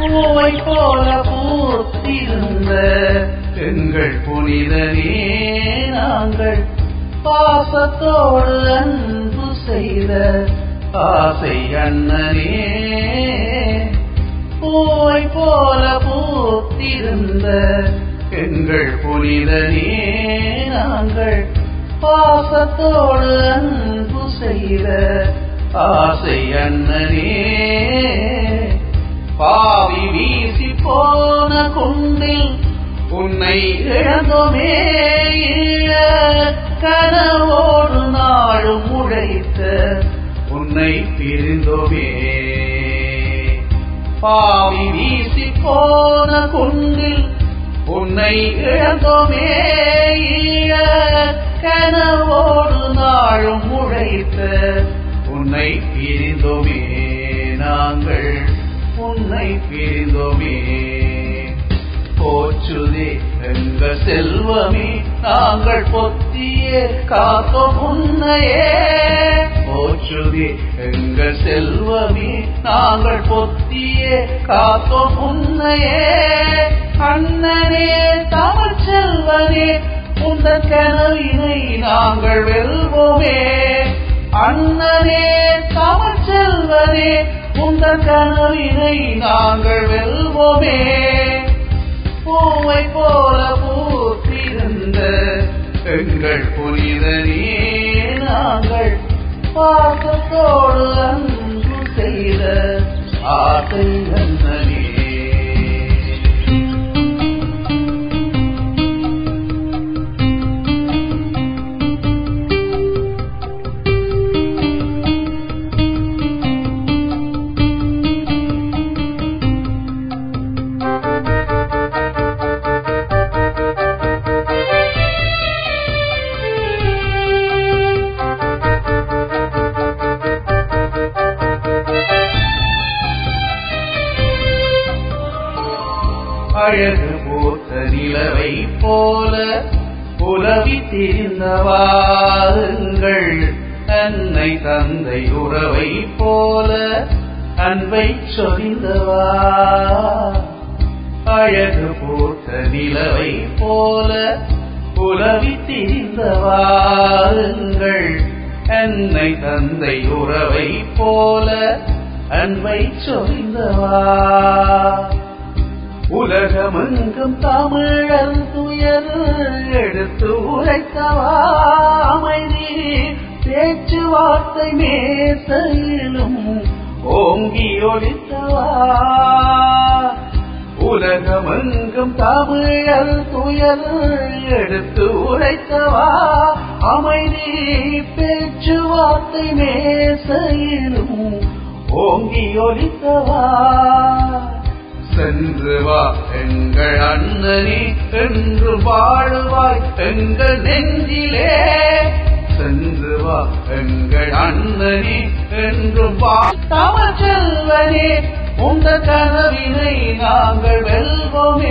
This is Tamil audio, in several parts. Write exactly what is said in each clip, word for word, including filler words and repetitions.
பூவை போல பூத்திருந்த எங்கள் புனிதனே நாங்கள் பாசத்தோடு அன்பு செய்த ஆசை அண்ணனே. பூவை போல பூத்திருந்த எங்கள் புனிதனே நாங்கள் பாசத்தோடு அன்பு செய்த ஆசை அண்ணனே. பாவி வீசி போன குண்டில் உன்னை இழந்தோமே, கனவோடு நாளும் உழைத்த உன்னை பிரிந்தோமே. பாவி வீசி போன குண்டில் உன்னை இழந்தோமே, கனவோடு நாளும் உழைத்த உன்னை பிரிந்தோமே. நாங்கள் உன்னை பிரிந்தோமே. போச்சுதே எங்கள் செல்வமே நாங்கள் பொத்தியே காத்தோம் உன்னையே. போச்சுதே எங்கள் செல்வமே நாங்கள் பொத்தியே காத்தோம் உன்னையே. அண்ணனே தமிழ் செல்வனே உந்தன் கனவினை நாங்கள் வெல்வோமே. அண்ணனே தமிழ் செல்வனே உந்தன் கனவினை நாங்கள் வெல்வோமே. பூவை போல பூத்திருந்த எங்கள் புனிதனே நாங்கள் பாசத்தோடு அன்பு செய்த ஆசை அண்ணனே. அழகு போத்த நிலவை போல உலவி திரிந்தவாருங்கள், அன்னை தந்தை உறவை போல அன்பை சொரிந்தவா. அழகு போத்த நிலவை போல உலவி திரிந்தவாருங்கள், அன்னை தந்தை உறவை போல அன்பை சொரிந்தவா. உலகமெங்கும் தமிழர் துயர் எடுத்து உரைத்தவா. அமைதி பேச்சுவார்த்தை மேசையிலும் ஓங்கி ஒழித்தவா. உலகமெங்கும் தமிழர் துயர் எடுத்து உரைத்தவா. அமைதி பேச்சுவார்த்தை மேசையிலும் ஓங்கி ஒழித்தவா. சென்று வா எங்கள் அண்ணனே என்று வாழுவாய் எங்கள் நெஞ்சிலே. சென்று வா எங்கள் அண்ணனே என்று வா தமிழ் செல்வனே உந்த கனவினை நாங்கள் வெல்வோமே.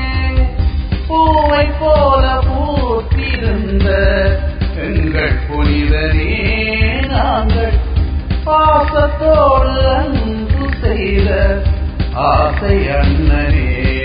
பூவை போல பூத்திருந்த எங்கள் புனிதனே நாங்கள் பாசத்தோடு அன்பு செய்த ஆசை அண்ணனே.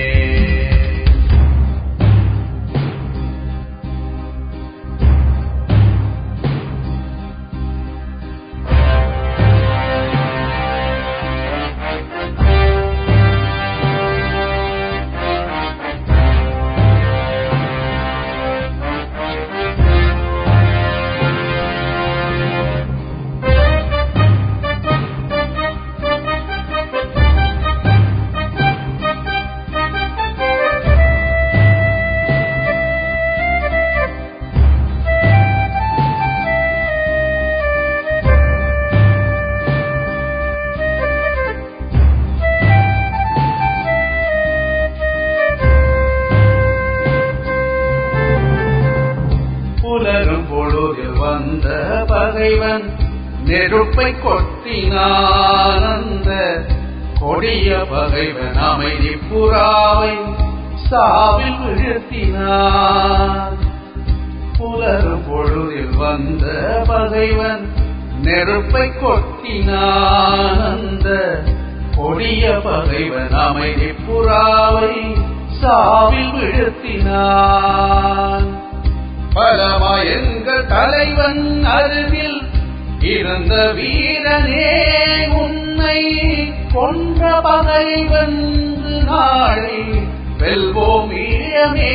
உலகம் பொழுதில் வந்த பகைவன் நெருப்பை கொட்டினான். அந்த கொடிய பகைவன் அமைதி புறாவை சாவில் வீழ்த்தினான். புலரும் பொழுதில் வந்த பகைவன் நெருப்பை கொட்டினான். அந்த கொடிய பகைவன் அமைதி புறாவை சாவில் வீழ்த்தினான். பலமாய் எங்கள் தலைவன் அருகில் இருந்த வீரனே, உன்னை கொன்ற பகைவன் நாளை வெல்வோம் ஈழமே.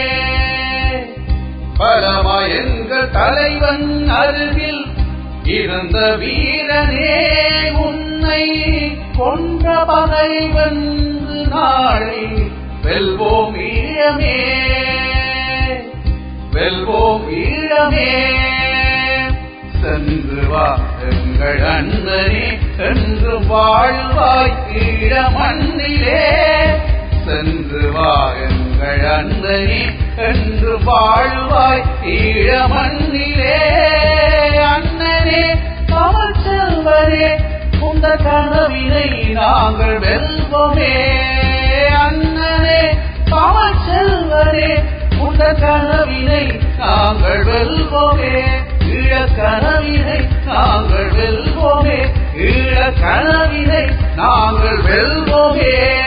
பலமாய் எங்கள் தலைவன் அருகில் இருந்த வீரனே, உன்னை கொன்ற பகைவன் நாளை வெல்வோம் ஈழமே, வெல்வோம் ஈழமே. சென்று வா எங்கள் அண்ணனே என்று வாழ்வாய் ஈழ மண்ணிலே. சென்று வா எங்கள் அண்ணனே என்று வாழ்வாய் ஈழ மண்ணிலே. அண்ணனே தமிழ் செல்வரே உந்த கனவினை நாங்கள் வெல்வோமே. அண்ணனே தமிழ் செல்வரே உந்த கனவினை நாங்கள் வெல்வோமே. ஈழ கனவினை நாங்கள் வெல்வோமே. ஈழ கனவினை நாங்கள் வெல்வோமே.